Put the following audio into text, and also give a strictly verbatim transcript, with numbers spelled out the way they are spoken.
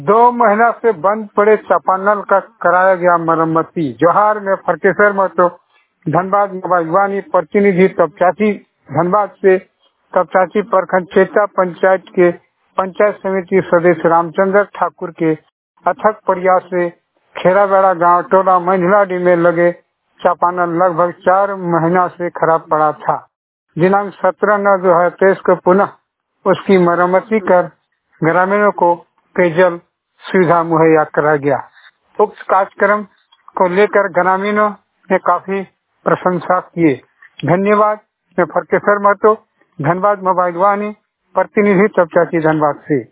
दो महीना से बंद पड़े चापानल का कराया गया मरम्मती। जोहार में फरकेश्वर महतो, धनबाद बागवानी प्रतिनिधि तपचाची धनबाद से तपचाची प्रखंड चेता पंचायत के पंचायत समिति सदस्य रामचंद्र ठाकुर के अथक प्रयास से खेराबेड़ा गांव टोला मंझलाडी में लगे चापानल लगभग चार महीना से खराब पड़ा था। दिनांक सत्रह नौ दो हजार तेईस को पुनः उसकी मरम्मती कर ग्रामीणों को पेयजल सुविधा मुहैया करा गया। उक्त कार्यक्रम को लेकर ग्रामीणों ने काफी प्रशंसा किए। धन्यवाद। मैं फरकेश्वर महतो, धनबाद मोबाइल वाणी प्रतिनिधि तपचाची धनबाद से।